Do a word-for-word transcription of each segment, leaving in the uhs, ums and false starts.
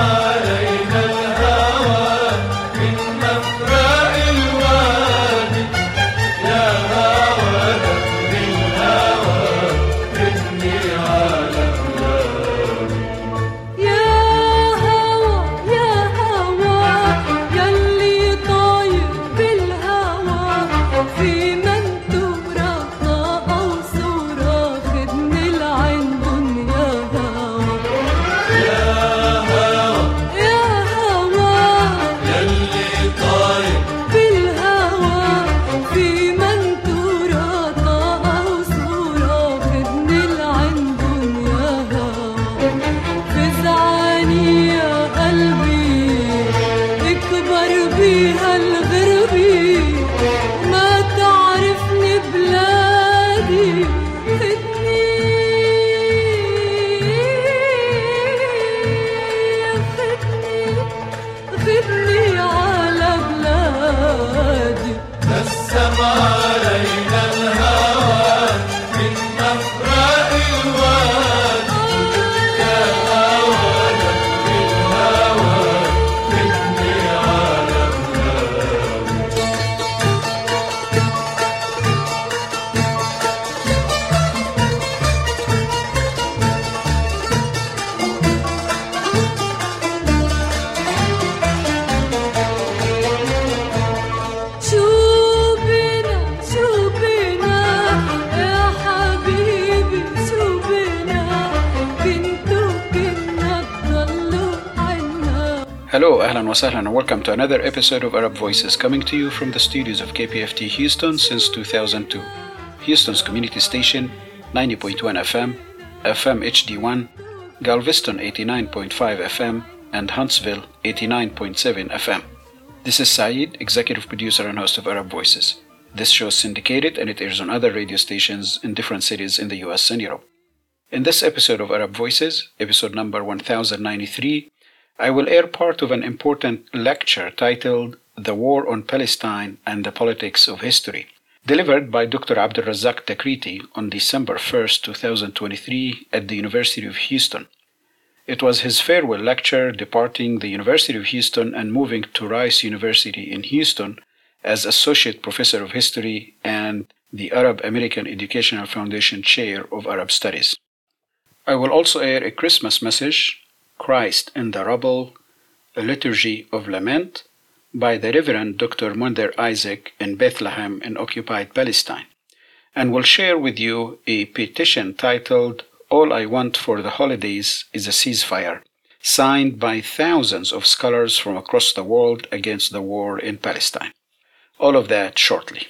علينا الهوى من مفرق الوادي يا هوى دفني الهوى خدني على بلادي يا هوى يا هوى يلي طاير بالهوى في منتورة أو صورة خدني لعندن يا هوى يا هوى يا هوى يلي طاير بالهوى في منتورة أو صورة خدني لعندن يا هوى فزعاني يا قلبي اكبر بيها الغربي ما تعرفني بلادي خدني خدني خدني على بلادي نسم علينا الهوى من مفرق الوادي يا هوى دفني الهوى خدني على بلادي شو بنا شو بنا يا حبيبي شو بنا كنتو كنا تضلوا عنا. Hello, ahlan wa sahlan, and welcome to another episode of Arab Voices, coming to you from the studios of K P F T Houston since two thousand two. Houston's community station, ninety point one F M, F M H D one, Galveston eighty-nine point five F M, and Huntsville eighty-nine point seven F M. This is Saeed, executive producer and host of Arab Voices. This show is syndicated and it airs on other radio stations in different cities in the U S and Europe. In this episode of Arab Voices, episode number one thousand ninety-three, I will air part of an important lecture titled The War on Palestine and the Politics of History, delivered by Doctor Abdul Razak Takriti on December first, two thousand twenty-three at the University of Houston. It was his farewell lecture departing the University of Houston and moving to Rice University in Houston as Associate Professor of History and the Arab American Educational Foundation Chair of Arab Studies. I will also air a Christmas message, Christ in the Rubble, a Liturgy of Lament, by the Reverend Doctor Munder Isaac in Bethlehem in occupied Palestine, and will share with you a petition titled All I Want for the Holidays is a Ceasefire, signed by thousands of scholars from across the world against the war in Palestine. All of that shortly.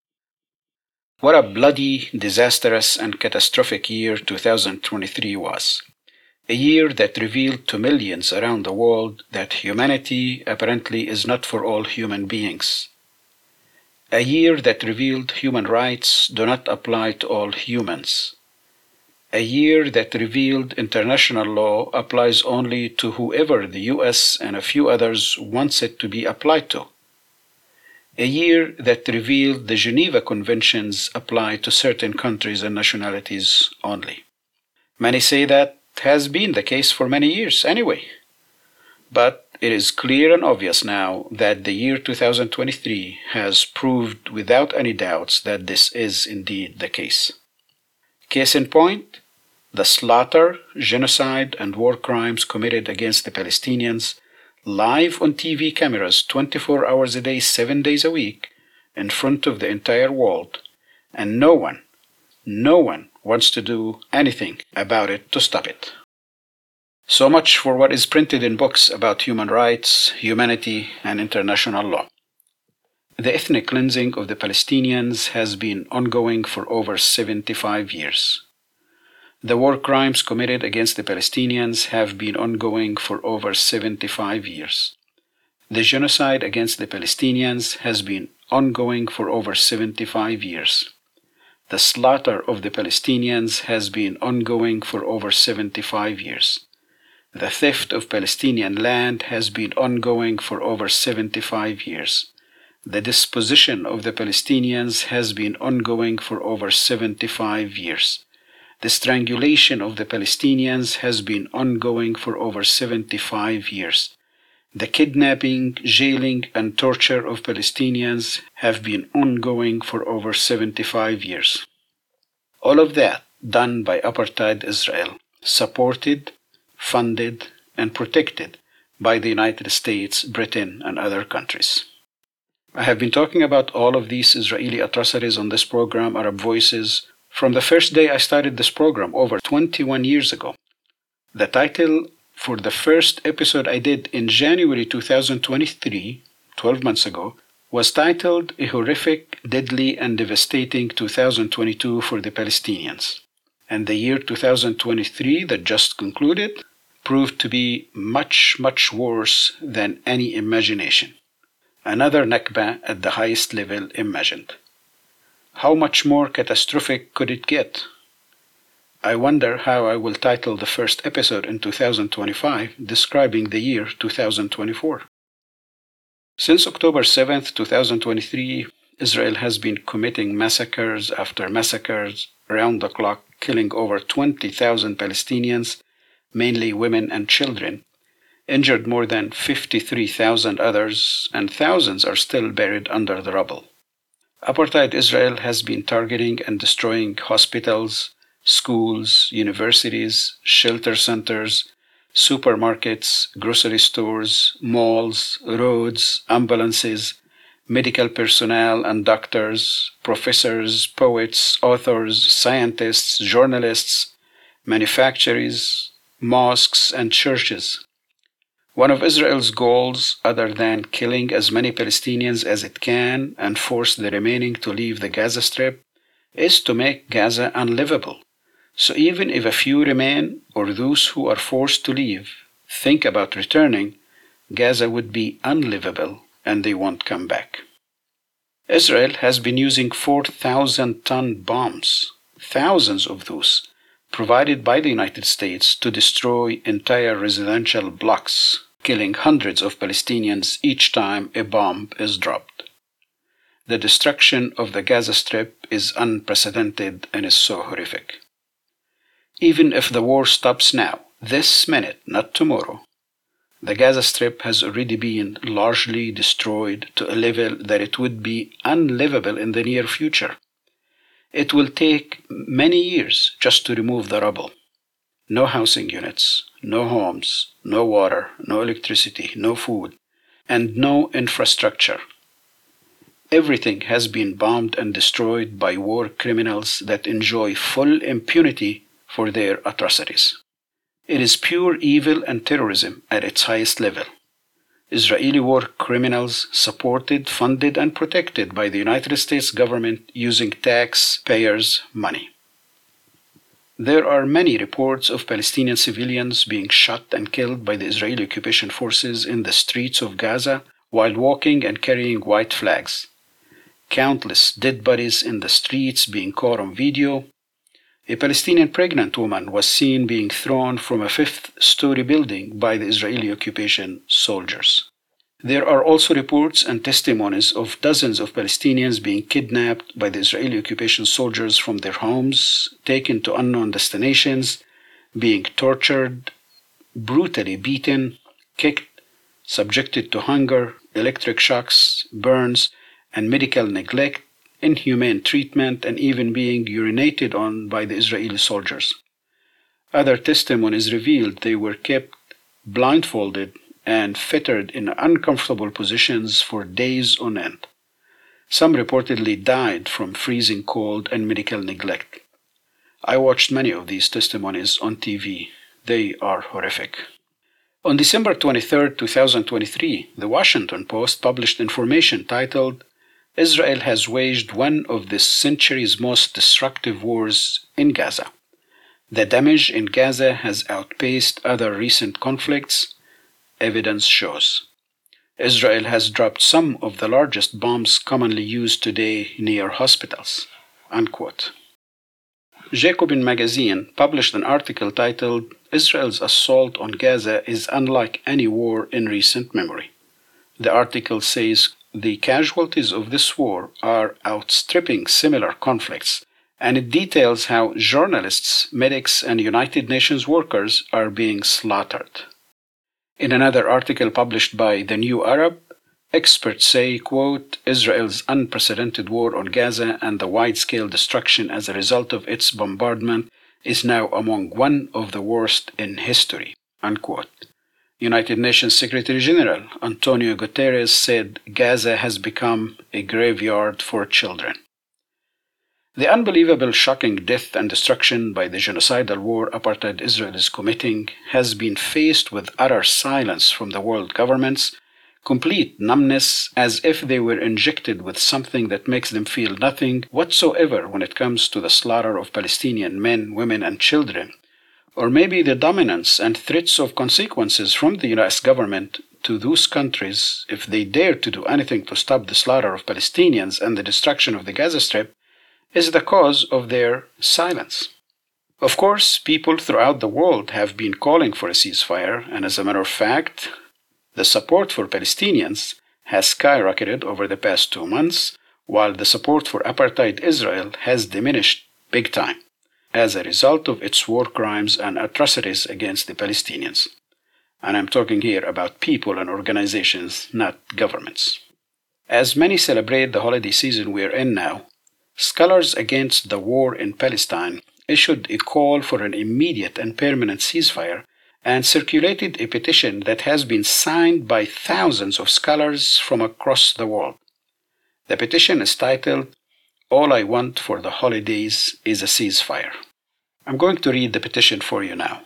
What a bloody, disastrous, and catastrophic year two thousand twenty-three was. A year that revealed to millions around the world that humanity apparently is not for all human beings. A year that revealed human rights do not apply to all humans. A year that revealed international law applies only to whoever the U S and a few others wants it to be applied to. A year that revealed the Geneva Conventions apply to certain countries and nationalities only. Many say that has been the case for many years anyway. But it is clear and obvious now that the year two thousand twenty-three has proved without any doubts that this is indeed the case. Case in point, the slaughter, genocide, and war crimes committed against the Palestinians live on T V cameras twenty-four hours a day, seven days a week, in front of the entire world, and no one, no one wants to do anything about it to stop it. So much for what is printed in books about human rights, humanity, and international law. The ethnic cleansing of the Palestinians has been ongoing for over seventy-five years. The war crimes committed against the Palestinians have been ongoing for over seventy-five years. The genocide against the Palestinians has been ongoing for over seventy-five years. The slaughter of the Palestinians has been ongoing for over seventy-five years. The theft of Palestinian land has been ongoing for over seventy-five years. The disposition of the Palestinians has been ongoing for over seventy-five years. The strangulation of the Palestinians has been ongoing for over seventy-five years. The kidnapping, jailing, and torture of Palestinians have been ongoing for over seventy-five years. All of that done by apartheid Israel, supported, funded, and protected by the United States, Britain, and other countries. I have been talking about all of these Israeli atrocities on this program, Arab Voices, from the first day I started this program over twenty-one years ago. The title for the first episode I did in January two thousand twenty-three, twelve months ago, was titled A Horrific, Deadly, and Devastating two thousand twenty-two for the Palestinians. And the year two thousand twenty-three that just concluded proved to be much, much worse than any imagination. Another Nakba at the highest level imagined. How much more catastrophic could it get? I wonder how I will title the first episode in two thousand twenty-five describing the year two thousand twenty-four. Since October seventh, two thousand twenty-three, Israel has been committing massacres after massacres around the clock, killing over twenty thousand Palestinians, mainly women and children, injured more than fifty-three thousand others, and thousands are still buried under the rubble. Apartheid Israel has been targeting and destroying hospitals, schools, universities, shelter centers, supermarkets, grocery stores, malls, roads, ambulances, medical personnel and doctors, professors, poets, authors, scientists, journalists, manufacturers, mosques, and churches. One of Israel's goals, other than killing as many Palestinians as it can and force the remaining to leave the Gaza Strip, is to make Gaza unlivable. So even if a few remain, or those who are forced to leave think about returning, Gaza would be unlivable and they won't come back. Israel has been using four thousand ton bombs, thousands of those, provided by the United States to destroy entire residential blocks, killing hundreds of Palestinians each time a bomb is dropped. The destruction of the Gaza Strip is unprecedented and is so horrific. Even if the war stops now, this minute, not tomorrow, the Gaza Strip has already been largely destroyed to a level that it would be unlivable in the near future. It will take many years just to remove the rubble. No housing units, no homes, no water, no electricity, no food, and no infrastructure. Everything has been bombed and destroyed by war criminals that enjoy full impunity for their atrocities. It is pure evil and terrorism at its highest level. Israeli war criminals supported, funded, and protected by the United States government using taxpayers' money. There are many reports of Palestinian civilians being shot and killed by the Israeli occupation forces in the streets of Gaza while walking and carrying white flags. Countless dead bodies in the streets being caught on video. A Palestinian pregnant woman was seen being thrown from a fifth-story building by the Israeli occupation soldiers. There are also reports and testimonies of dozens of Palestinians being kidnapped by the Israeli occupation soldiers from their homes, taken to unknown destinations, being tortured, brutally beaten, kicked, subjected to hunger, electric shocks, burns, and medical neglect, inhumane treatment, and even being urinated on by the Israeli soldiers. Other testimonies revealed they were kept blindfolded and fettered in uncomfortable positions for days on end. Some reportedly died from freezing cold and medical neglect. I watched many of these testimonies on T V. They are horrific. On December twenty-third, two thousand twenty-three, The Washington Post published information titled, Israel has waged one of this century's most destructive wars in Gaza. The damage in Gaza has outpaced other recent conflicts, evidence shows. Israel has dropped some of the largest bombs commonly used today near hospitals. Unquote. Jacobin magazine published an article titled, Israel's assault on Gaza is unlike any war in recent memory. The article says, the casualties of this war are outstripping similar conflicts and it details how journalists, medics, and United Nations workers are being slaughtered. In another article published by The New Arab, experts say, quote, Israel's unprecedented war on Gaza and the wide-scale destruction as a result of its bombardment is now among one of the worst in history, unquote. United Nations Secretary General Antonio Guterres said Gaza has become a graveyard for children. The unbelievable, shocking death and destruction by the genocidal war apartheid Israel is committing has been faced with utter silence from the world governments, complete numbness, as if they were injected with something that makes them feel nothing whatsoever when it comes to the slaughter of Palestinian men, women, and children, or maybe the dominance and threats of consequences from the U S government to those countries if they dare to do anything to stop the slaughter of Palestinians and the destruction of the Gaza Strip is the cause of their silence. Of course, people throughout the world have been calling for a ceasefire, and as a matter of fact, the support for Palestinians has skyrocketed over the past two months, while the support for apartheid Israel has diminished big time as a result of its war crimes and atrocities against the Palestinians. And I'm talking here about people and organizations, not governments. As many celebrate the holiday season we're in now, Scholars Against the War in Palestine issued a call for an immediate and permanent ceasefire and circulated a petition that has been signed by thousands of scholars from across the world. The petition is titled, All I Want for the Holidays is a Ceasefire. I'm going to read the petition for you now.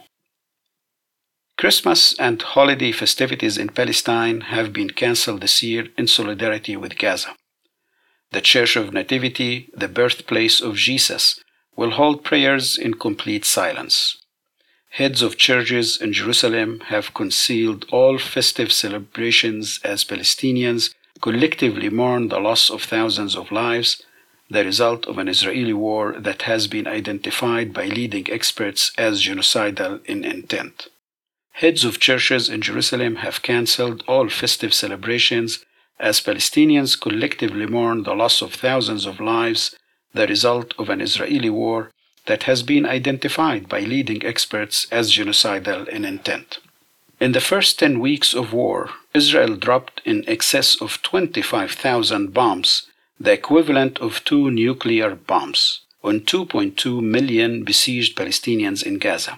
Christmas and holiday festivities in Palestine have been cancelled this year in solidarity with Gaza. The Church of Nativity, the birthplace of Jesus, will hold prayers in complete silence. Heads of churches in Jerusalem have concealed all festive celebrations as Palestinians collectively mourn the loss of thousands of lives, the result of an Israeli war that has been identified by leading experts as genocidal in intent. Heads of churches in Jerusalem have cancelled all festive celebrations as Palestinians collectively mourn the loss of thousands of lives, the result of an Israeli war that has been identified by leading experts as genocidal in intent. In the first ten weeks of war, Israel dropped in excess of twenty-five thousand bombs, the equivalent of two nuclear bombs, on two point two million besieged Palestinians in Gaza.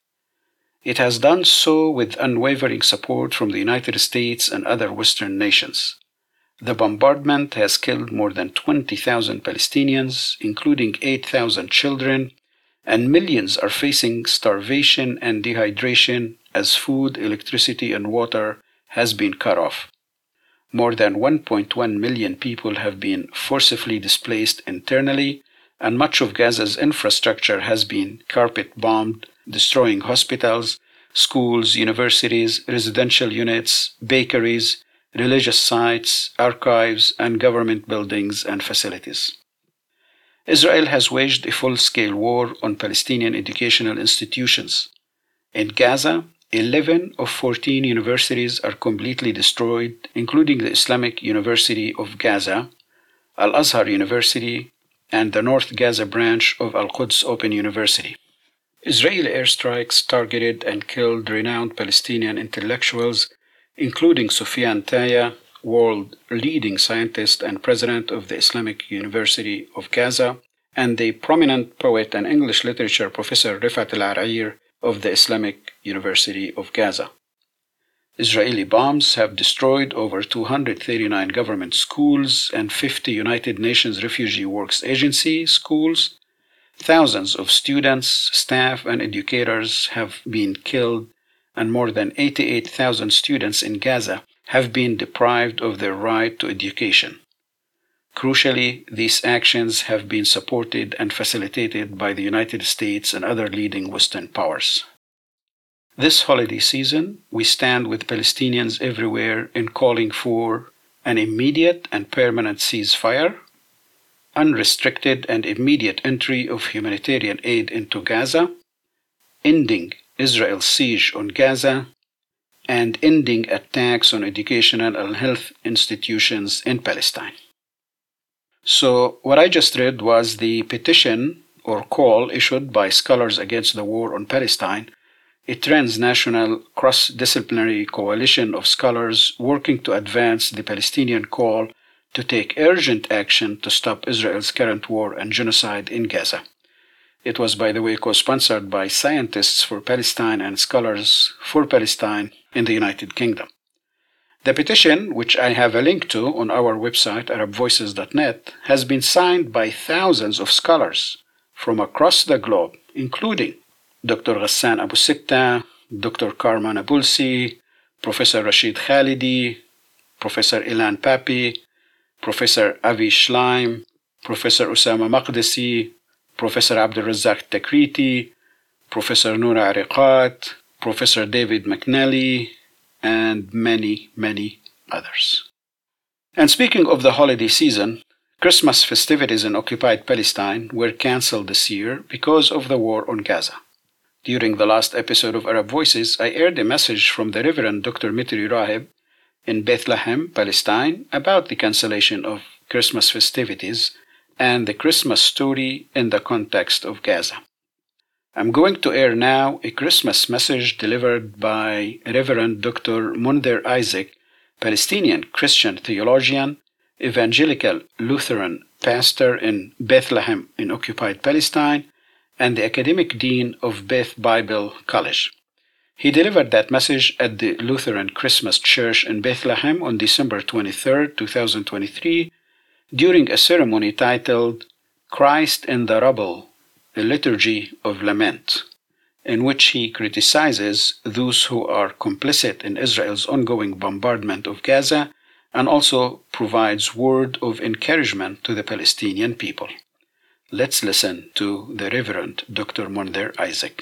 It has done so with unwavering support from the United States and other Western nations. The bombardment has killed more than twenty thousand Palestinians, including eight thousand children, and millions are facing starvation and dehydration as food, electricity, and water has been cut off. More than one point one million people have been forcibly displaced internally, and much of Gaza's infrastructure has been carpet-bombed, destroying hospitals, schools, universities, residential units, bakeries, religious sites, archives, and government buildings and facilities. Israel has waged a full-scale war on Palestinian educational institutions. In Gaza, eleven of fourteen universities are completely destroyed, including the Islamic University of Gaza, Al-Azhar University, and the North Gaza branch of Al-Quds Open University. Israeli airstrikes targeted and killed renowned Palestinian intellectuals, including Sufyan Taya, world-leading scientist and president of the Islamic University of Gaza, and the prominent poet and English literature professor Rifat al-Arair of the Islamic University of Gaza. Israeli bombs have destroyed over two hundred thirty-nine government schools and fifty United Nations Refugee Works Agency schools. Thousands of students, staff, and educators have been killed, and more than eighty-eight thousand students in Gaza have been deprived of their right to education. Crucially, these actions have been supported and facilitated by the United States and other leading Western powers. This holiday season, we stand with Palestinians everywhere in calling for an immediate and permanent ceasefire, unrestricted and immediate entry of humanitarian aid into Gaza, ending Israel's siege on Gaza, and ending attacks on educational and health institutions in Palestine. So, what I just read was the petition or call issued by Scholars Against the War on Palestine, a transnational cross-disciplinary coalition of scholars working to advance the Palestinian call to take urgent action to stop Israel's current war and genocide in Gaza. It was, by the way, co-sponsored by Scientists for Palestine and Scholars for Palestine in the United Kingdom. The petition, which I have a link to on our website, arab voices dot net, has been signed by thousands of scholars from across the globe, including Doctor Ghassan Abu Sitta, Doctor Karman Abulsi, Professor Rashid Khalidi, Professor Ilan Papi, Professor Avi Schleim, Professor Osama Maqdisi, Professor Abdul Razzaq Takriti, Professor Noura Ariqat, Professor David McNally, and many, many others. And speaking of the holiday season, Christmas festivities in occupied Palestine were cancelled this year because of the war on Gaza. During the last episode of Arab Voices, I aired a message from the Reverend Doctor Mitri Rahib in Bethlehem, Palestine, about the cancellation of Christmas festivities and the Christmas story in the context of Gaza. I'm going to air now a Christmas message delivered by Reverend Doctor Munder Isaac, Palestinian Christian theologian, evangelical Lutheran pastor in Bethlehem in occupied Palestine, and the academic dean of Beth Bible College. He delivered that message at the Lutheran Christmas Church in Bethlehem on December twenty-third, twenty twenty-three, during a ceremony titled Christ in the Rubble, a Liturgy of Lament, in which he criticizes those who are complicit in Israel's ongoing bombardment of Gaza and also provides word of encouragement to the Palestinian people. Let's listen to the Reverend Doctor Munder Isaac.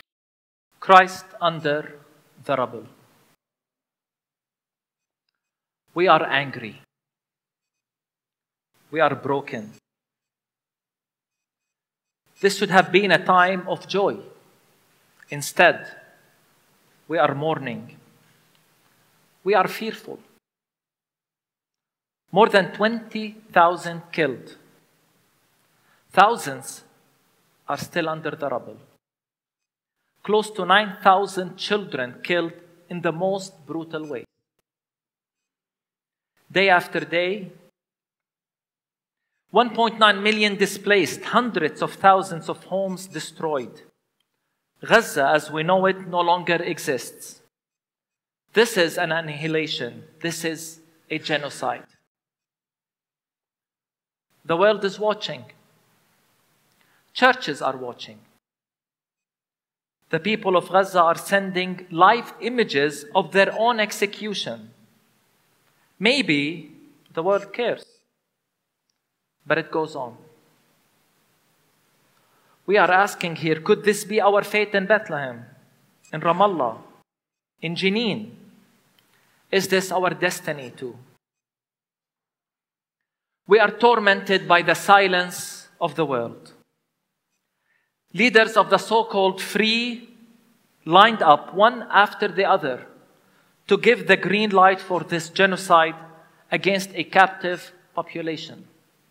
Christ under the rubble. We are angry. We are broken. This should have been a time of joy. Instead, we are mourning. We are fearful. More than twenty thousand killed. Thousands are still under the rubble. Close to nine thousand children killed in the most brutal way. Day after day, one point nine million displaced, hundreds of thousands of homes destroyed. Gaza, as we know it, no longer exists. This is an annihilation. This is a genocide. The world is watching. Churches are watching. The people of Gaza are sending live images of their own execution. Maybe the world cares, but it goes on. We are asking here, could this be our fate in Bethlehem, in Ramallah, in Jenin? Is this our destiny too? We are tormented by the silence of the world. Leaders of the so-called free lined up one after the other to give the green light for this genocide against a captive population.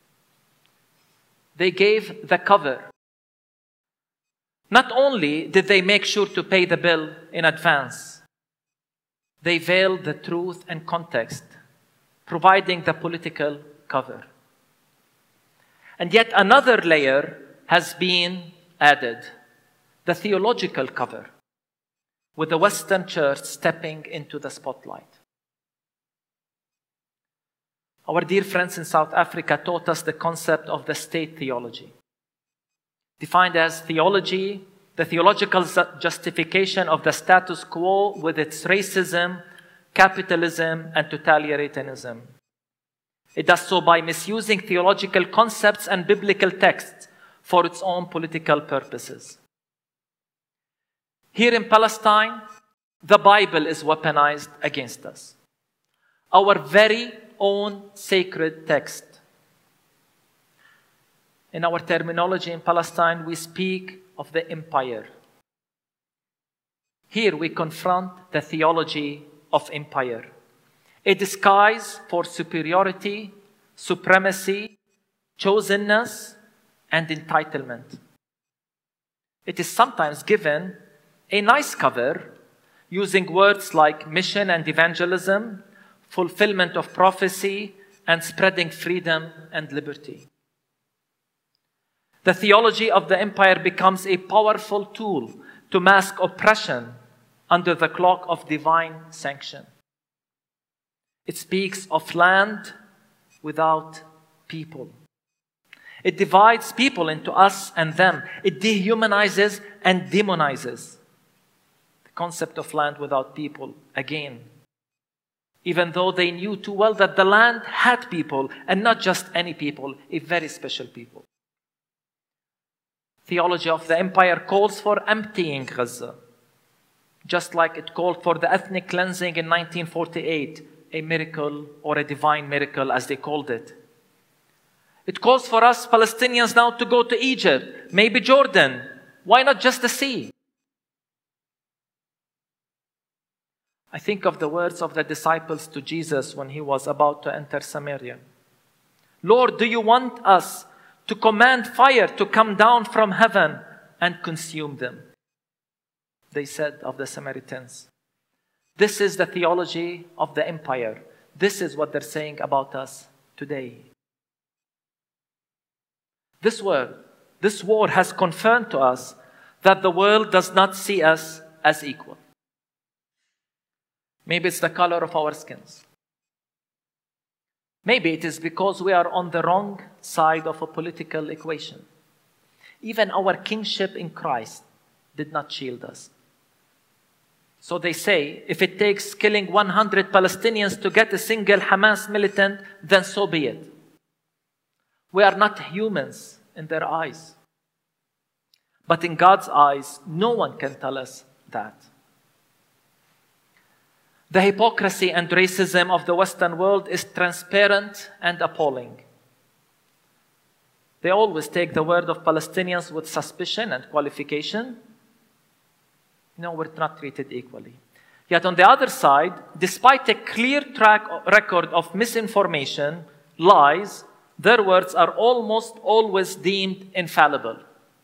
They gave the cover. Not only did they make sure to pay the bill in advance, they veiled the truth and context, providing the political cover. And yet another layer has been added, the theological cover, with the Western Church stepping into the spotlight. Our dear friends in South Africa taught us the concept of the state theology, defined as theology, the theological justification of the status quo with its racism, capitalism, and totalitarianism. It does so by misusing theological concepts and biblical texts for its own political purposes. Here in Palestine, the Bible is weaponized against us. Our very own sacred text. In our terminology in Palestine, we speak of the empire. Here we confront the theology of empire, a disguise for superiority, supremacy, chosenness, and entitlement. It is sometimes given a nice cover using words like mission and evangelism, fulfillment of prophecy, and spreading freedom and liberty. The theology of the empire becomes a powerful tool to mask oppression under the cloak of divine sanction. It speaks of land without people. It divides people into us and them. It dehumanizes and demonizes the concept of land without people again. Even though they knew too well that the land had people, and not just any people, a very special people. Theology of the empire calls for emptying Gaza, just like it called for the ethnic cleansing in nineteen forty-eight, a miracle or a divine miracle as they called it. It calls for us Palestinians now to go to Egypt, maybe Jordan. Why not just the sea? I think of the words of the disciples to Jesus when he was about to enter Samaria. Lord, do you want us to command fire to come down from heaven and consume them? They said of the Samaritans. This is the theology of the empire. This is what they're saying about us today. This war, this war has confirmed to us that the world does not see us as equal. Maybe it's the color of our skins. Maybe it is because we are on the wrong side of a political equation. Even our kingship in Christ did not shield us. So they say, if it takes killing one hundred Palestinians to get a single Hamas militant, then so be it. We are not humans in their eyes. But in God's eyes, no one can tell us that. The hypocrisy and racism of the Western world is transparent and appalling. They always take the word of Palestinians with suspicion and qualification. No, we're not treated equally. Yet on the other side, despite a clear track record of misinformation, lies, their words are almost always deemed infallible.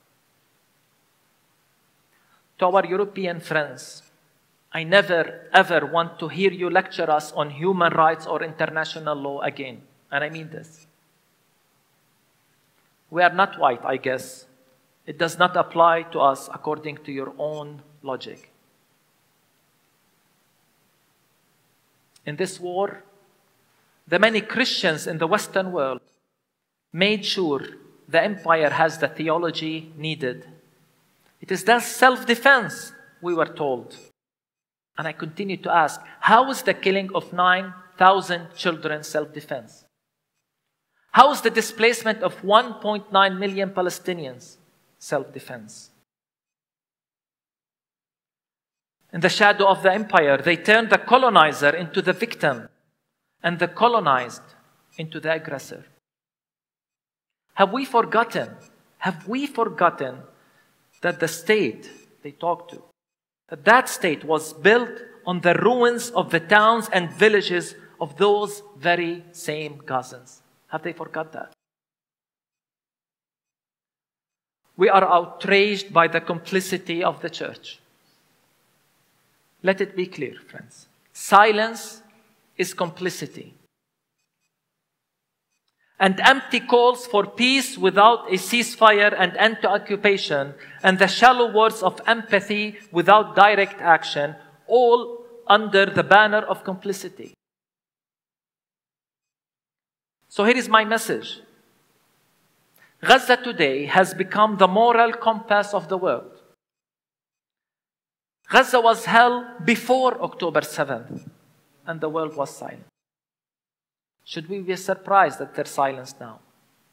To our European friends, I never ever want to hear you lecture us on human rights or international law again. And I mean this. We are not white, I guess. It does not apply to us according to your own logic. In this war, the many Christians in the Western world made sure the empire has the theology needed. It is thus self-defense, we were told. And I continue to ask, how is the killing of nine thousand children self-defense? How is the displacement of one point nine million Palestinians self-defense? In the shadow of the empire, they turned the colonizer into the victim and the colonized into the aggressor. Have we forgotten, have we forgotten that the state they talked to, that that state was built on the ruins of the towns and villages of those very same Gazans? Have they forgot that? We are outraged by the complicity of the church. Let it be clear, friends. Silence is complicity. And empty calls for peace without a ceasefire and end to occupation, and the shallow words of empathy without direct action, all under the banner of complicity. So here is my message. Gaza today has become the moral compass of the world. Gaza was hell before October seventh, and the world was silent. Should we be surprised at their silence now?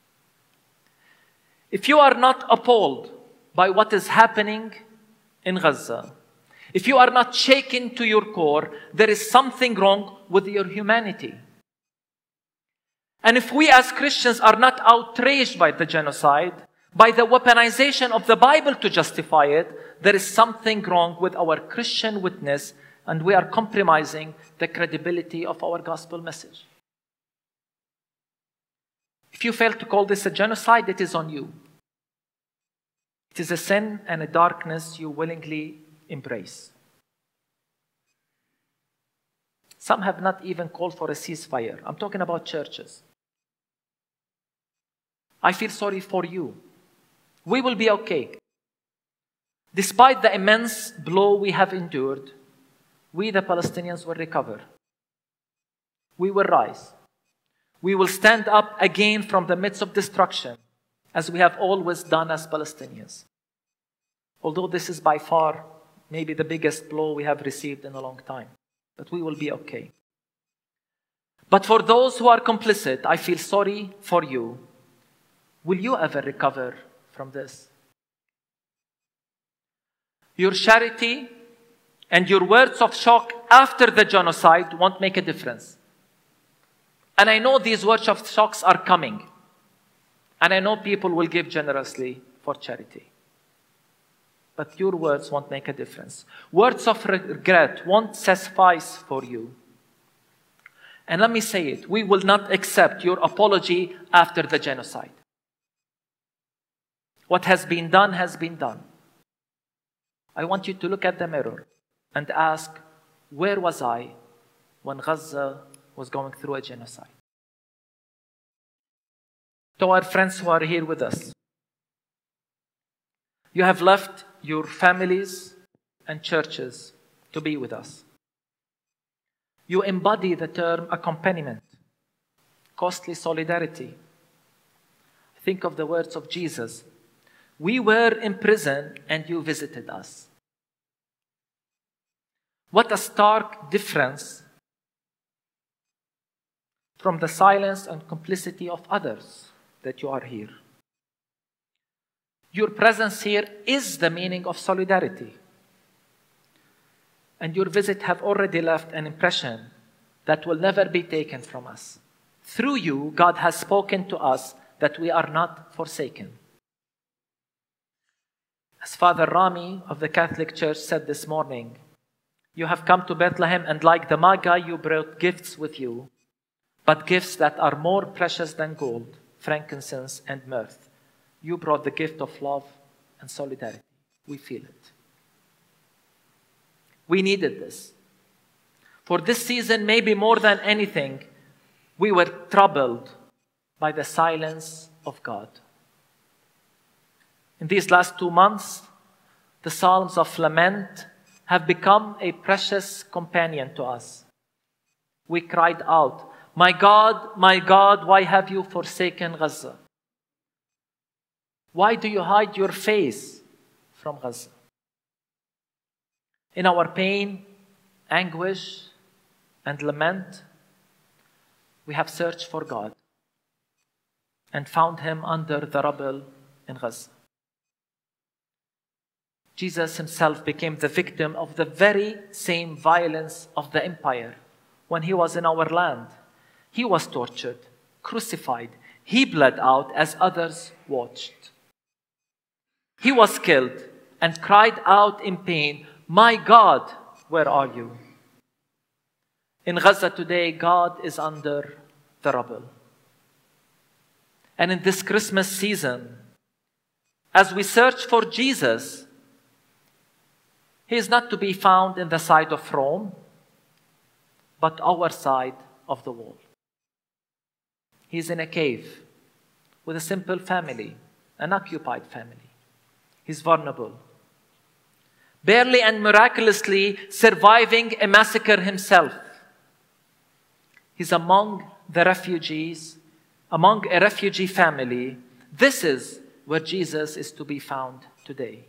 If you are not appalled by what is happening in Gaza, if you are not shaken to your core, there is something wrong with your humanity. And if we as Christians are not outraged by the genocide, by the weaponization of the Bible to justify it, there is something wrong with our Christian witness, and we are compromising the credibility of our gospel message. If you fail to call this a genocide, it is on you. It is a sin and a darkness you willingly embrace. Some have not even called for a ceasefire. I'm talking about churches. I feel sorry for you. We will be okay. Despite the immense blow we have endured, we, the Palestinians, will recover. We will rise. We will stand up again from the midst of destruction, as we have always done as Palestinians. Although this is by far maybe the biggest blow we have received in a long time. But we will be okay. But for those who are complicit, I feel sorry for you. Will you ever recover from this? Your charity and your words of shock after the genocide won't make a difference. And I know these words of shocks are coming. And I know people will give generously for charity. But your words won't make a difference. Words of regret won't suffice for you. And let me say it, we will not accept your apology after the genocide. What has been done has been done. I want you to look at the mirror and ask, where was I when Gaza was going through a genocide? To our friends who are here with us, you have left your families and churches to be with us. You embody the term accompaniment, costly solidarity. Think of the words of Jesus. We were in prison and you visited us. What a stark difference from the silence and complicity of others that you are here. Your presence here is the meaning of solidarity. And your visit have already left an impression that will never be taken from us. Through you, God has spoken to us that we are not forsaken. As Father Rami of the Catholic Church said this morning, you have come to Bethlehem and like the Magi, you brought gifts with you, but gifts that are more precious than gold, frankincense, and myrrh. You brought the gift of love and solidarity. We feel it. We needed this. For this season, maybe more than anything, we were troubled by the silence of God. In these last two months, the Psalms of Lament have become a precious companion to us. We cried out, "My God, my God, why have you forsaken Gaza? Why do you hide your face from Gaza?" In our pain, anguish, and lament, we have searched for God and found Him under the rubble in Gaza. Jesus Himself became the victim of the very same violence of the empire when He was in our land. He was tortured, crucified. He bled out as others watched. He was killed and cried out in pain, "My God, where are you?" In Gaza today, God is under the rubble. And in this Christmas season, as we search for Jesus, He is not to be found in the side of Rome, but our side of the wall. He is in a cave with a simple family, an occupied family. He's vulnerable, barely and miraculously surviving a massacre himself. He's among the refugees, among a refugee family. This is where Jesus is to be found today.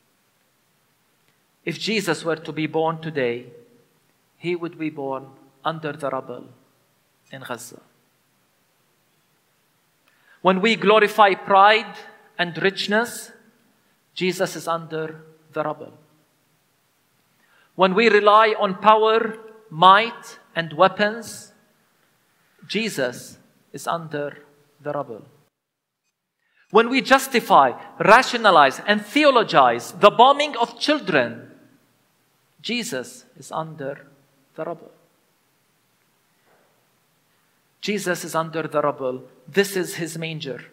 If Jesus were to be born today, He would be born under the rubble in Gaza. When we glorify pride and richness, Jesus is under the rubble. When we rely on power, might, and weapons, Jesus is under the rubble. When we justify, rationalize, and theologize the bombing of children, Jesus is under the rubble. Jesus is under the rubble. This is his manger.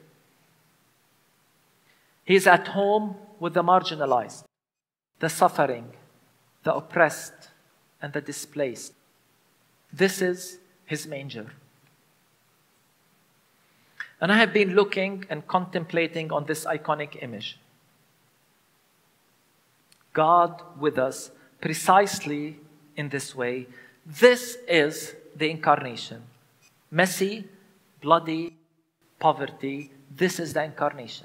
He is at home with the marginalized, the suffering, the oppressed, and the displaced. This is his manger. And I have been looking and contemplating on this iconic image. God with us precisely in this way. This is the incarnation. Messy, bloody, poverty. This is the incarnation.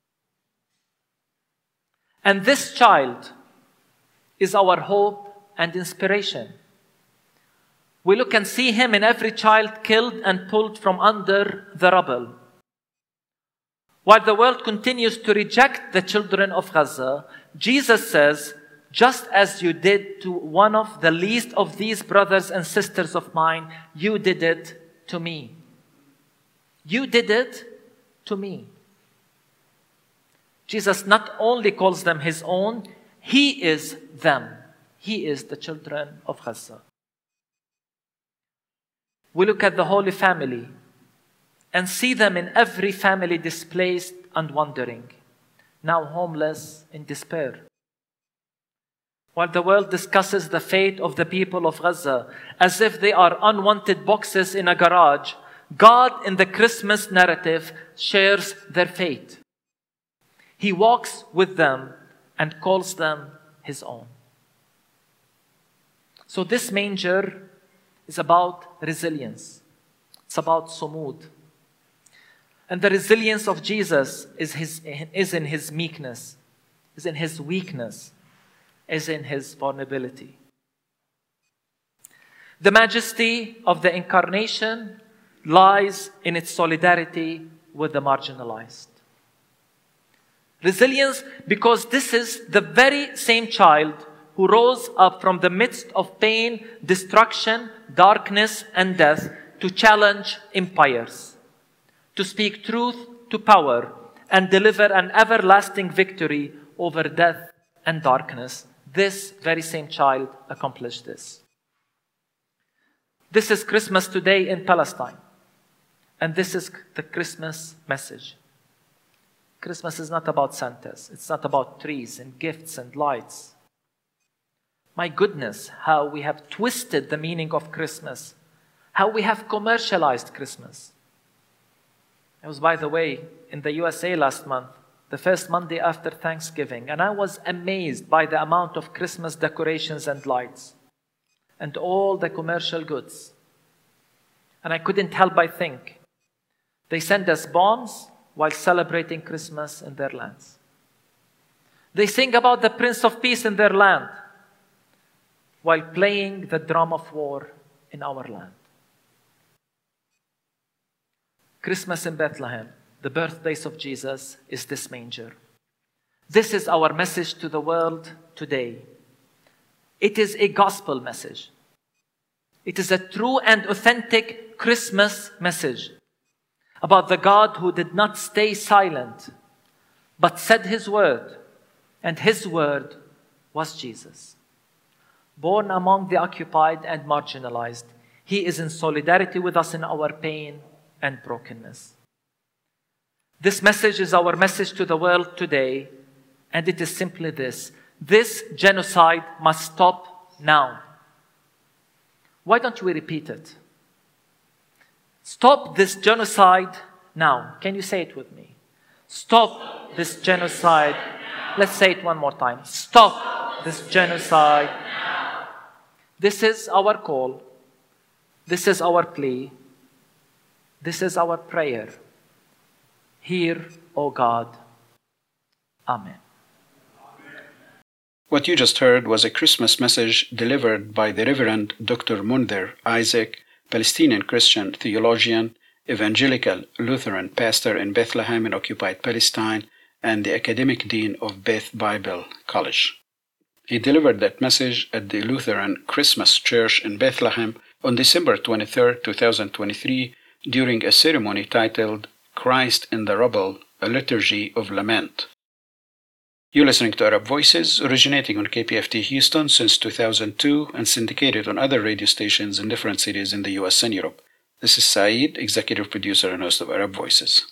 And this child is our hope and inspiration. We look and see him in every child killed and pulled from under the rubble. While the world continues to reject the children of Gaza, Jesus says, just as you did to one of the least of these brothers and sisters of mine, you did it to me. You did it to me. Jesus not only calls them his own, he is them. He is the children of Gaza. We look at the Holy Family and see them in every family displaced and wandering, now homeless in despair. While the world discusses the fate of the people of Gaza as if they are unwanted boxes in a garage, God in the Christmas narrative shares their fate. He walks with them and calls them his own. So this manger is about resilience. It's about sumud. And the resilience of Jesus is, his, is in his meekness, is in his weakness, is in his vulnerability. The majesty of the incarnation lies in its solidarity with the marginalized. Resilience because this is the very same child who rose up from the midst of pain, destruction, darkness, and death to challenge empires, to speak truth to power, and deliver an everlasting victory over death and darkness. This very same child accomplished this. This is Christmas today in Palestine. And this is the Christmas message. Christmas is not about Santas. It's not about trees and gifts and lights. My goodness, how we have twisted the meaning of Christmas. How we have commercialized Christmas. I was, by the way, in the U S A last month, the first Monday after Thanksgiving, and I was amazed by the amount of Christmas decorations and lights and all the commercial goods. And I couldn't help but think, they send us bombs while celebrating Christmas in their lands. They sing about the Prince of Peace in their land while playing the drum of war in our land. Christmas in Bethlehem, the birthplace of Jesus, is this manger. This is our message to the world today. It is a gospel message. It is a true and authentic Christmas message about the God who did not stay silent, but said his word, and his word was Jesus. Born among the occupied and marginalized, he is in solidarity with us in our pain and brokenness. This message is our message to the world today, and it is simply this. This genocide must stop now. Why don't we repeat it? Stop this genocide now. Can you say it with me? Stop this genocide. Let's say it one more time. Stop this genocide. This is our call. This is our plea. This is our prayer. Hear, O God. Amen. What you just heard was a Christmas message delivered by the Reverend Doctor Mundir Isaac, Palestinian Christian theologian, evangelical Lutheran pastor in Bethlehem in occupied Palestine, and the academic dean of Beth Bible College. He delivered that message at the Lutheran Christmas Church in Bethlehem on December twenty-third, two thousand twenty-three, during a ceremony titled Christ in the Rubble, a Liturgy of Lament. You're listening to Arab Voices, originating on K P F T Houston since two thousand two and syndicated on other radio stations in different cities in the U S and Europe. This is Saeed, Executive Producer and host of Arab Voices.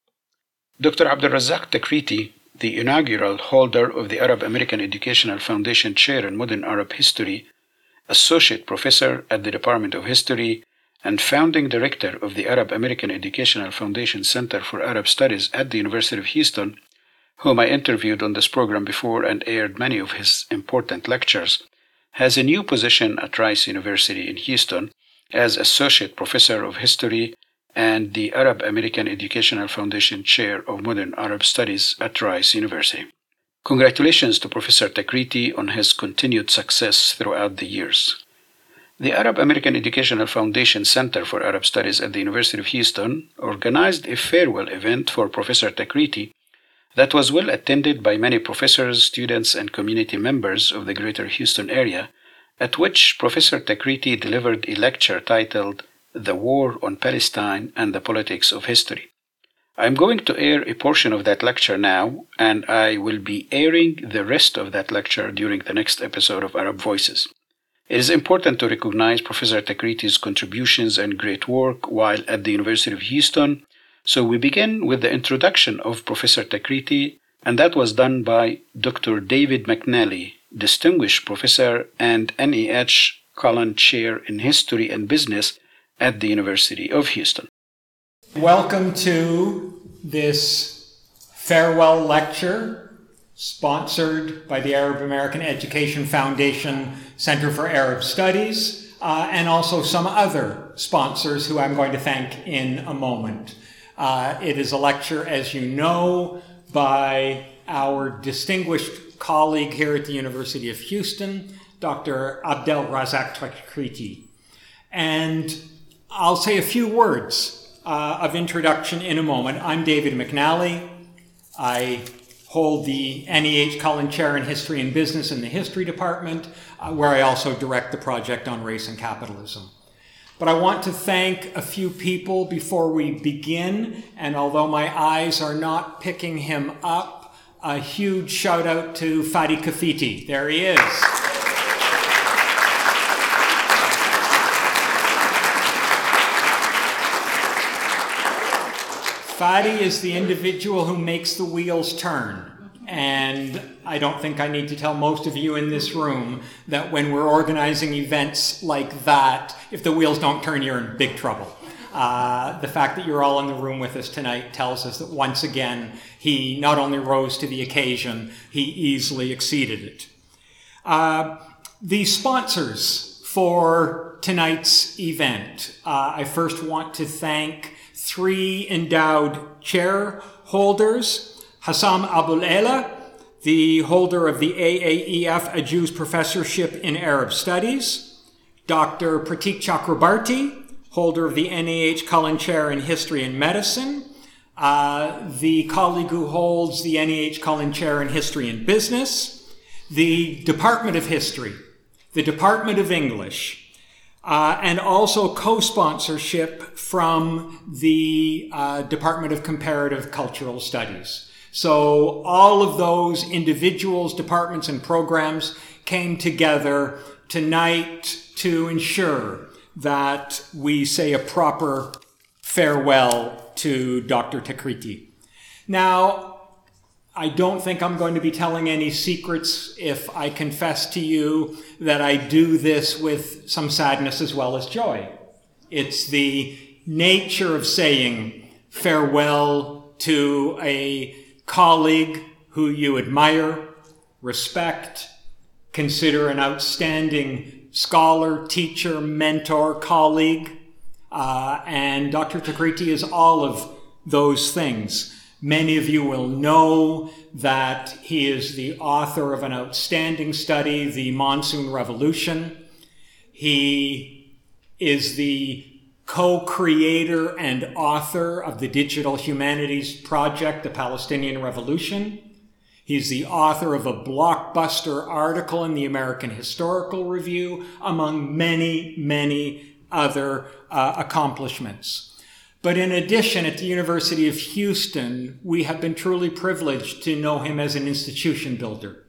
Doctor Abdulrazak Takriti, the inaugural holder of the Arab American Educational Foundation Chair in Modern Arab History, Associate Professor at the Department of History, and Founding Director of the Arab American Educational Foundation Center for Arab Studies at the University of Houston, whom I interviewed on this program before and aired many of his important lectures, has a new position at Rice University in Houston as Associate Professor of History and the Arab American Educational Foundation Chair of Modern Arab Studies at Rice University. Congratulations to Professor Takriti on his continued success throughout the years. The Arab American Educational Foundation Center for Arab Studies at the University of Houston organized a farewell event for Professor Takriti that was well attended by many professors, students, and community members of the greater Houston area, at which Professor Takriti delivered a lecture titled The War on Palestine and the Politics of History. I'm going to air a portion of that lecture now, and I will be airing the rest of that lecture during the next episode of Arab Voices. It is important to recognize Professor Takriti's contributions and great work while at the University of Houston, so we begin with the introduction of Professor Takriti, and that was done by Doctor David McNally, Distinguished Professor and N E H Collins Chair in History and Business at the University of Houston. Welcome to this farewell lecture sponsored by the Arab American Education Foundation Center for Arab Studies uh, and also some other sponsors who I'm going to thank in a moment. Uh, it is a lecture, as you know, by our distinguished colleague here at the University of Houston, Doctor Abdulrazak Takriti. And I'll say a few words uh, of introduction in a moment. I'm David McNally. I hold the N E H Collins Chair in History and Business in the History Department, uh, where I also direct the project on race and capitalism. But I want to thank a few people before we begin, and although my eyes are not picking him up, a huge shout out to Fadi Kafiti. There he is. Fadi is the individual who makes the wheels turn. And I don't think I need to tell most of you in this room that when we're organizing events like that, if the wheels don't turn, you're in big trouble. Uh, the fact that you're all in the room with us tonight tells us that once again, he not only rose to the occasion, he easily exceeded it. Uh, the sponsors for tonight's event, uh, I first want to thank three endowed chair holders. Hassam Abul Ela, the holder of the A A E F Ajuz Professorship in Arab Studies. Doctor Pratik Chakrabarti, holder of the N E H Collins Chair in History and Medicine. Uh, the colleague who holds the N E H Collins Chair in History and Business. The Department of History, the Department of English, uh, and also co-sponsorship from the uh, Department of Comparative Cultural Studies. So all of those individuals, departments, and programs came together tonight to ensure that we say a proper farewell to Doctor Takriti. Now, I don't think I'm going to be telling any secrets if I confess to you that I do this with some sadness as well as joy. It's the nature of saying farewell to a colleague who you admire, respect, consider an outstanding scholar, teacher, mentor, colleague. Uh, and Doctor Takriti is all of those things. Many of you will know that he is the author of an outstanding study, The Monsoon Revolution. He is the co-creator and author of the Digital Humanities Project, The Palestinian Revolution. He's the author of a blockbuster article in the American Historical Review, among many, many other uh, accomplishments. But in addition, at the University of Houston, we have been truly privileged to know him as an institution builder.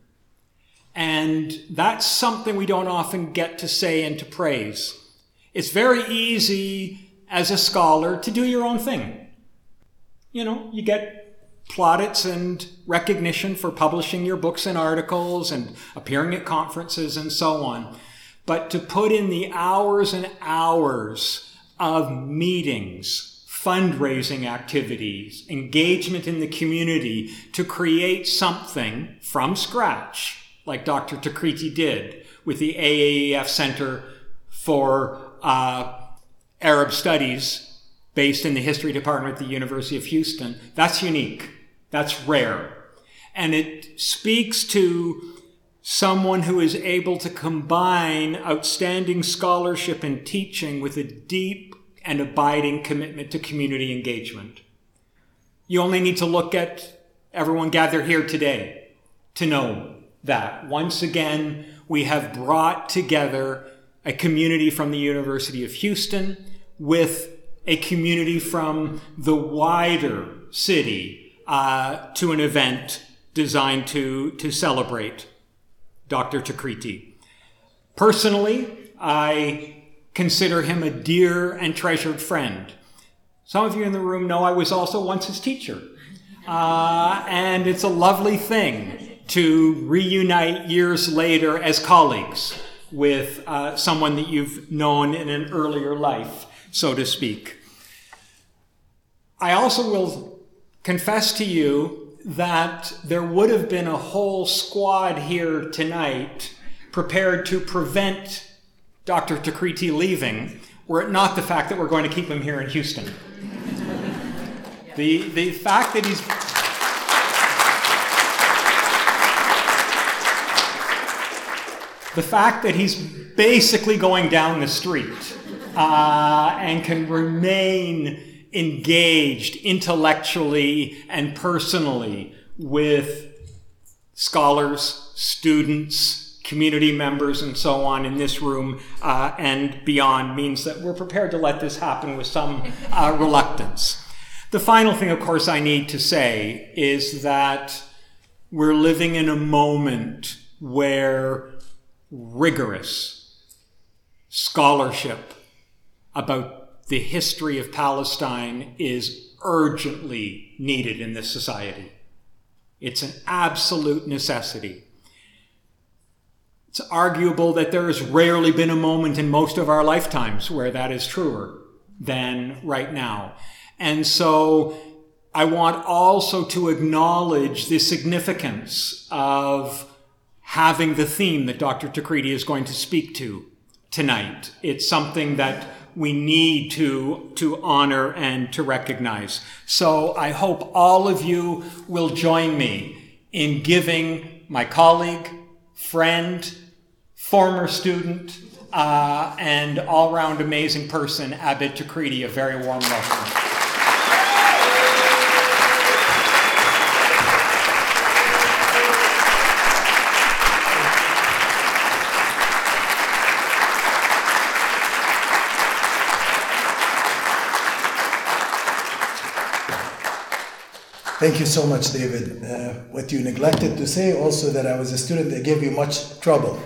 And that's something we don't often get to say and to praise. It's very easy as a scholar to do your own thing. You know, you get plaudits and recognition for publishing your books and articles and appearing at conferences and so on. But to put in the hours and hours of meetings, fundraising activities, engagement in the community to create something from scratch, like Doctor Takriti did with the A A E F Center for uh, Arab Studies based in the History Department at the University of Houston, that's unique. That's rare. And it speaks to someone who is able to combine outstanding scholarship and teaching with a deep and abiding commitment to community engagement. You only need to look at everyone gathered here today to know that. Once again, we have brought together a community from the University of Houston with a community from the wider city uh, to an event designed to, to celebrate Doctor Takriti. Personally, I consider him a dear and treasured friend. Some of you in the room know I was also once his teacher. Uh, and it's a lovely thing to reunite years later as colleagues with uh, someone that you've known in an earlier life, so to speak. I also will confess to you that there would have been a whole squad here tonight prepared to prevent Doctor Takriti leaving, were it not the fact that we're going to keep him here in Houston. The, the fact that he's... The fact that he's basically going down the street uh, and can remain engaged intellectually and personally with scholars, students, community members, and so on in this room uh, and beyond means that we're prepared to let this happen with some uh, reluctance. The final thing, of course, I need to say is that we're living in a moment where rigorous scholarship about the history of Palestine is urgently needed in this society. It's an absolute necessity. It's arguable that there has rarely been a moment in most of our lifetimes where that is truer than right now. And so I want also to acknowledge the significance of having the theme that Doctor Takriti is going to speak to tonight. It's something that we need to, to honor and to recognize. So I hope all of you will join me in giving my colleague, friend, former student, uh, and all-round amazing person, Abid Takriti, a very warm welcome. Thank you so much, David. Uh, what you neglected to say also that I was a student that gave you much trouble.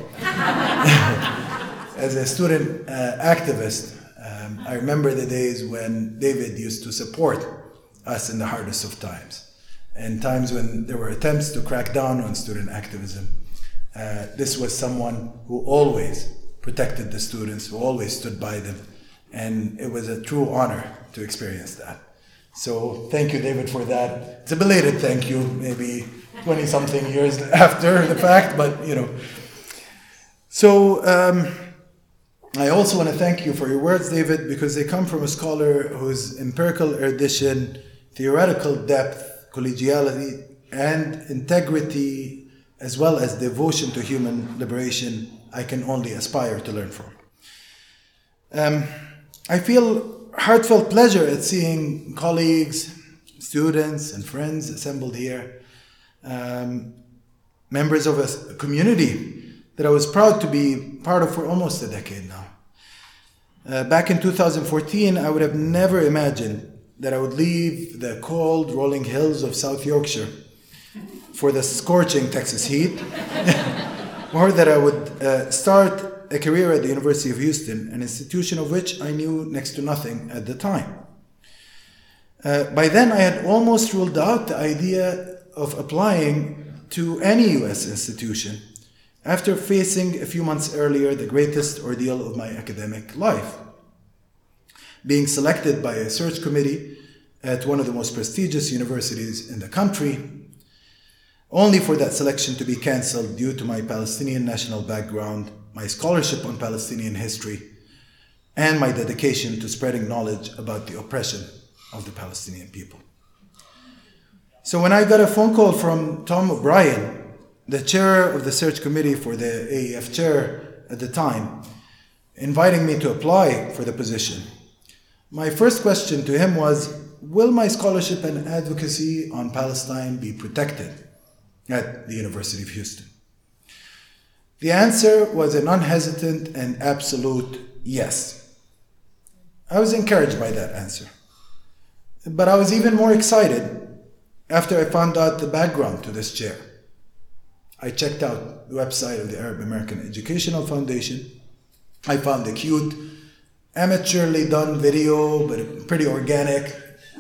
As a student uh, activist, um, I remember the days when David used to support us in the hardest of times, and times when there were attempts to crack down on student activism. Uh, this was someone who always protected the students, who always stood by them, and it was a true honor to experience that. So thank you, David, for that. It's a belated thank you, maybe twenty-something years after the fact, but you know. So um, I also want to thank you for your words, David, because they come from a scholar whose empirical erudition, theoretical depth, collegiality, and integrity, as well as devotion to human liberation, I can only aspire to learn from. Um, I feel heartfelt pleasure at seeing colleagues, students, and friends assembled here, um, members of a community that I was proud to be part of for almost a decade now. Uh, back in two thousand fourteen, I would have never imagined that I would leave the cold, rolling hills of South Yorkshire for the scorching Texas heat, or that I would uh, start a career at the University of Houston, an institution of which I knew next to nothing at the time. Uh, by then, I had almost ruled out the idea of applying to any U S institution after facing a few months earlier the greatest ordeal of my academic life, being selected by a search committee at one of the most prestigious universities in the country, only for that selection to be cancelled due to my Palestinian national background, my scholarship on Palestinian history, and my dedication to spreading knowledge about the oppression of the Palestinian people. So when I got a phone call from Tom O'Brien, the chair of the search committee for the A E F chair at the time, inviting me to apply for the position, my first question to him was, will my scholarship and advocacy on Palestine be protected at the University of Houston? The answer was an unhesitant and absolute yes. I was encouraged by that answer. But I was even more excited after I found out the background to this chair. I checked out the website of the Arab American Educational Foundation. I found a cute, amateurly done video, but pretty organic,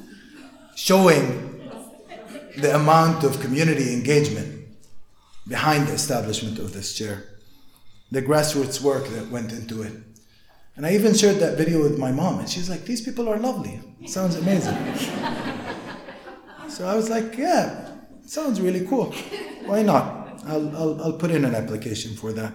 showing the amount of community engagement behind the establishment of this chair, the grassroots work that went into it. And I even shared that video with my mom, and she's like, these people are lovely. It sounds amazing. So I was like, yeah, it sounds really cool. Why not? I'll, I'll, I'll put in an application for that.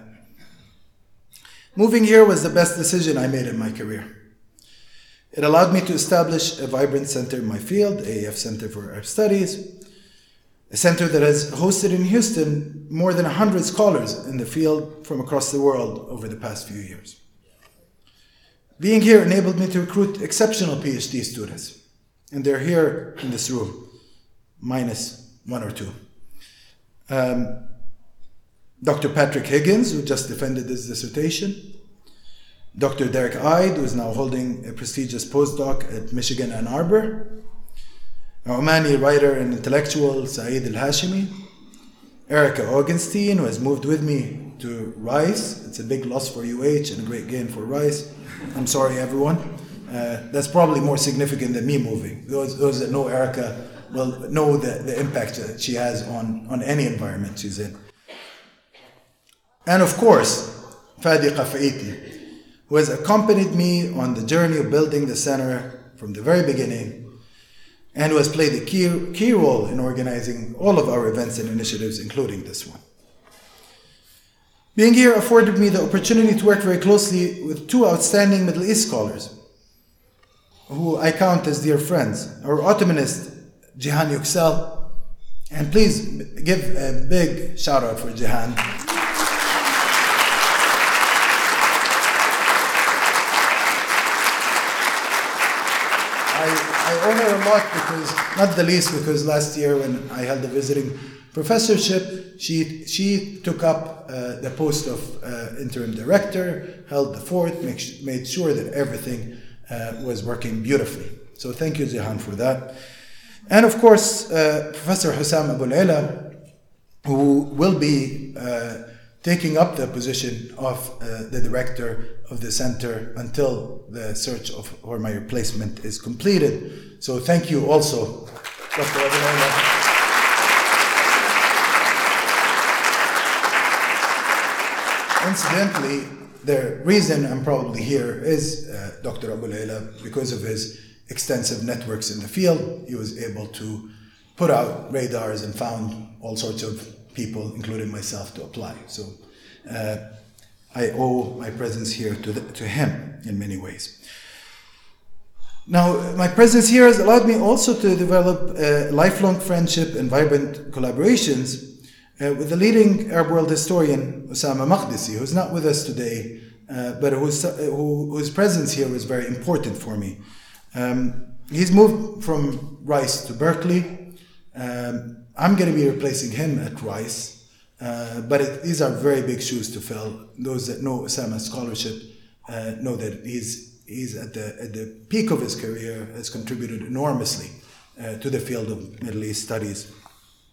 Moving here was the best decision I made in my career. It allowed me to establish a vibrant center in my field, A E F Center for Arab Studies, a center that has hosted in Houston more than one hundred scholars in the field from across the world over the past few years. Being here enabled me to recruit exceptional PhD students, and they're here in this room, minus one or two. Um, Doctor Patrick Higgins, who just defended his dissertation, Doctor Derek Ide, who is now holding a prestigious postdoc at Michigan Ann Arbor, Omani writer and intellectual Saeed Al-Hashimi, Erica Augenstein, who has moved with me to Rice. It's a big loss for U H and a great gain for Rice. I'm sorry, everyone. Uh, that's probably more significant than me moving. Those, those that know Erica will know the, the impact that she has on, on any environment she's in. And of course, Fadi Qafaiti, who has accompanied me on the journey of building the center from the very beginning, and who has played a key, key role in organizing all of our events and initiatives, including this one. Being here afforded me the opportunity to work very closely with two outstanding Middle East scholars, who I count as dear friends, our Ottomanist, Jihan Yüksel, and please give a big shout out for Jihan. I owe her a lot because, not the least because last year when I held the visiting professorship, she she took up uh, the post of uh, interim director, held the fort, make, made sure that everything uh, was working beautifully. So thank you, Jihan, for that. And of course, uh, Professor Hussam Abu Layla, who will be uh, taking up the position of uh, the director of the center until the search of for my replacement is completed. So thank you also, Doctor Abu Layla. Incidentally, the reason I'm probably here is uh, Doctor Abu Layla, because of his extensive networks in the field. He was able to put out radars and found all sorts of people, including myself, to apply. So uh, I owe my presence here to, the, to him in many ways. Now, my presence here has allowed me also to develop a lifelong friendship and vibrant collaborations uh, with the leading Arab world historian, Osama Maqdisi, who's not with us today, uh, but whose, uh, who, whose presence here was very important for me. Um, he's moved from Rice to Berkeley. Um, I'm going to be replacing him at Rice, uh, but it, these are very big shoes to fill. Those that know Osama's scholarship uh, know that he's, he's at the, at the peak of his career, has contributed enormously uh, to the field of Middle East studies.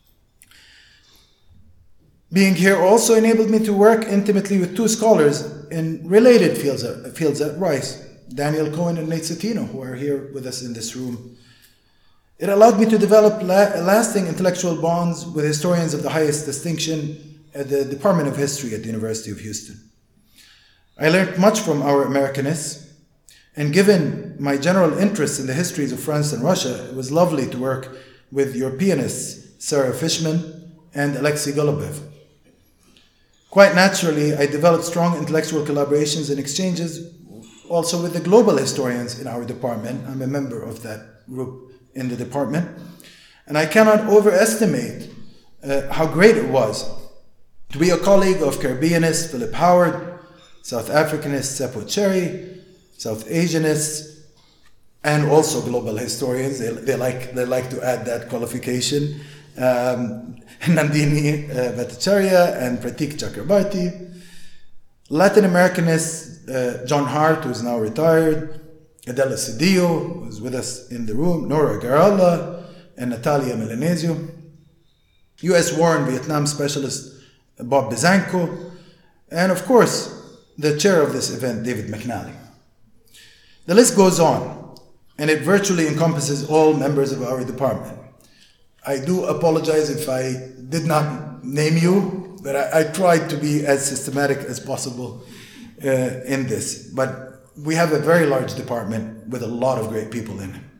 Being here also enabled me to work intimately with two scholars in related fields at, fields at Rice, Daniel Cohen and Nate Cetino, who are here with us in this room. It allowed me to develop la- lasting intellectual bonds with historians of the highest distinction at the Department of History at the University of Houston. I learned much from our Americanists, and given my general interest in the histories of France and Russia, it was lovely to work with Europeanists Sarah Fishman and Alexei Golubev. Quite naturally, I developed strong intellectual collaborations and exchanges also with the global historians in our department. I'm a member of that group in the department. And I cannot overestimate uh, how great it was to be a colleague of Caribbeanist Philip Howard, South Africanist Seppo Cherry, South Asianists, and also global historians. They, they, like, they like to add that qualification. Um, Nandini uh, Bhattacharya and Pratik Chakrabarti. Latin Americanists, uh, John Hart, who's now retired, Adela Cedillo, who's with us in the room, Nora Garalla, and Natalia Melanesio. U S War and Vietnam specialist Bob Bezanko, and of course, the chair of this event, David McNally. The list goes on, and it virtually encompasses all members of our department. I do apologize if I did not name you, but I, I tried to be as systematic as possible uh, in this. But we have a very large department with a lot of great people in it.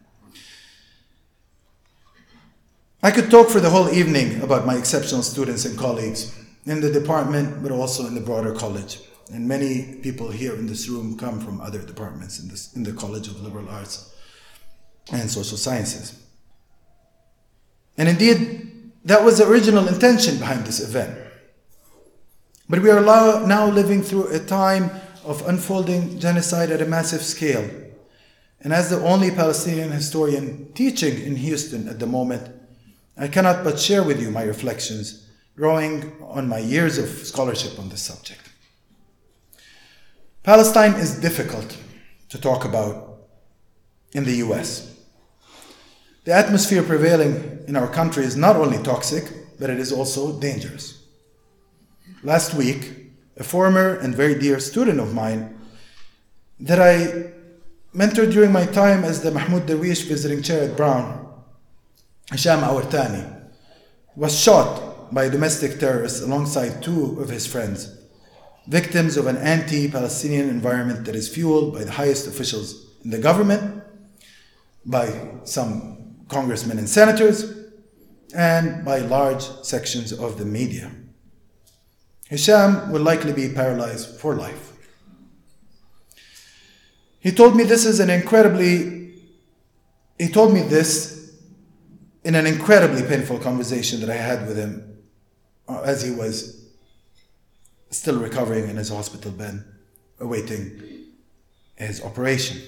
I could talk for the whole evening about my exceptional students and colleagues in the department, but also in the broader college. And many people here in this room come from other departments in, this, in the College of Liberal Arts and Social Sciences. And indeed, that was the original intention behind this event. But we are now living through a time of unfolding genocide at a massive scale. And as the only Palestinian historian teaching in Houston at the moment, I cannot but share with you my reflections, drawing on my years of scholarship on this subject. Palestine is difficult to talk about in the U S. The atmosphere prevailing in our country is not only toxic, but it is also dangerous. Last week, a former and very dear student of mine that I mentored during my time as the Mahmoud Darwish visiting chair at Brown, Hisham Awartani, was shot by domestic terrorists alongside two of his friends, victims of an anti-Palestinian environment that is fueled by the highest officials in the government, by some congressmen and senators, and by large sections of the media. Hisham will likely be paralyzed for life. He told me this is an incredibly, he told me this in an incredibly painful conversation that I had with him as he was still recovering in his hospital bed, awaiting his operation.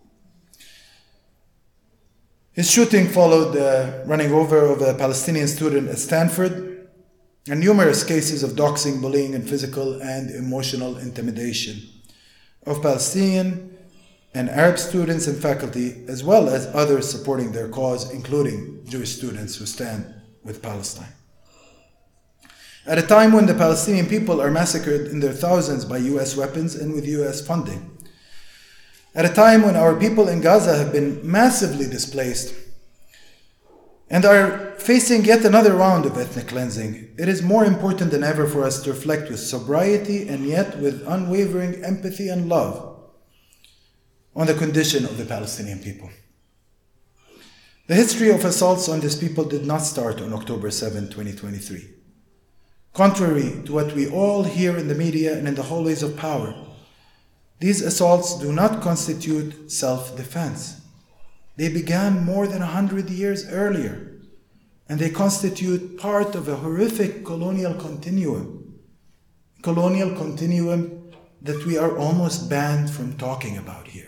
His shooting followed the running over of a Palestinian student at Stanford and numerous cases of doxing, bullying, and physical and emotional intimidation of Palestinian and Arab students and faculty, as well as others supporting their cause, including Jewish students who stand with Palestine. At a time when the Palestinian people are massacred in their thousands by U S weapons and with U S funding. At a time when our people in Gaza have been massively displaced and are facing yet another round of ethnic cleansing, it is more important than ever for us to reflect with sobriety and yet with unwavering empathy and love on the condition of the Palestinian people. The history of assaults on these people did not start on October seventh, twenty twenty-three. Contrary to what we all hear in the media and in the hallways of power, these assaults do not constitute self-defense. They began more than a hundred years earlier, and they constitute part of a horrific colonial continuum, colonial continuum that we are almost banned from talking about here.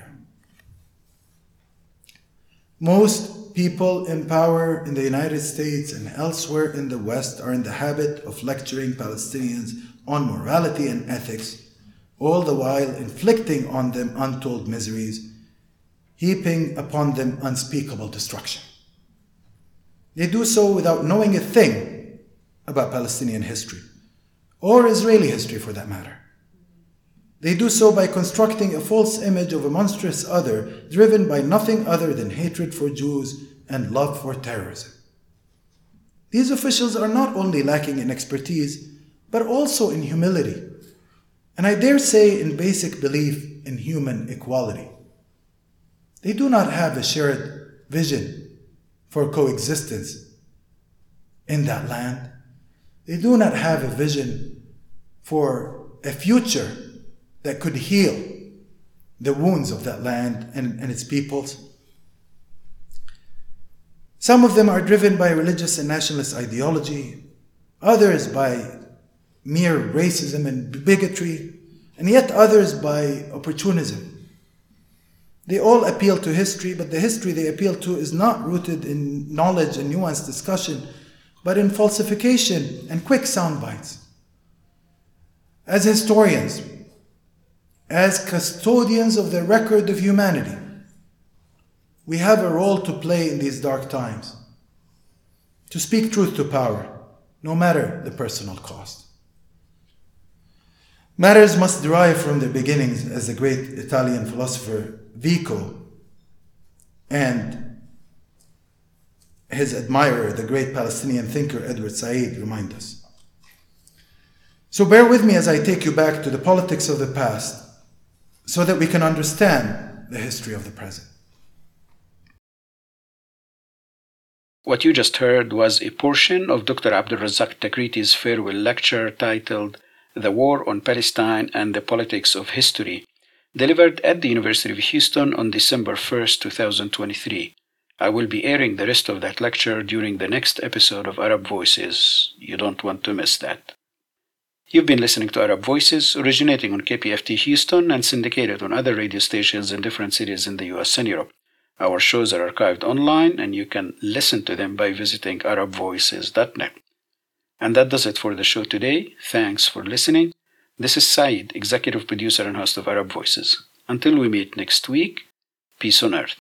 Most people in power in the United States and elsewhere in the West are in the habit of lecturing Palestinians on morality and ethics, all the while inflicting on them untold miseries, heaping upon them unspeakable destruction. They do so without knowing a thing about Palestinian history, or Israeli history for that matter. They do so by constructing a false image of a monstrous other driven by nothing other than hatred for Jews and love for terrorism. These officials are not only lacking in expertise, but also in humility, and I dare say in basic belief in human equality. They do not have a shared vision for coexistence in that land. They do not have a vision for a future that could heal the wounds of that land and, and its peoples. Some of them are driven by religious and nationalist ideology, others by mere racism and bigotry, and yet others by opportunism. They all appeal to history, but the history they appeal to is not rooted in knowledge and nuanced discussion, but in falsification and quick sound bites. As historians, as custodians of the record of humanity, we have a role to play in these dark times, to speak truth to power, no matter the personal cost. Matters must derive from their beginnings, as the great Italian philosopher Vico and his admirer, the great Palestinian thinker Edward Said, remind us. So bear with me as I take you back to the politics of the past so that we can understand the history of the present. What you just heard was a portion of Doctor Abdulrazak Takriti's farewell lecture titled The War on Palestine and the Politics of History, delivered at the University of Houston on December first, two thousand twenty-three. I will be airing the rest of that lecture during the next episode of Arab Voices. You don't want to miss that. You've been listening to Arab Voices, originating on K P F T Houston and syndicated on other radio stations in different cities in the U S and Europe. Our shows are archived online, and you can listen to them by visiting arab voices dot net. And that does it for the show today. Thanks for listening. This is Saeed, executive producer and host of Arab Voices. Until we meet next week, peace on earth.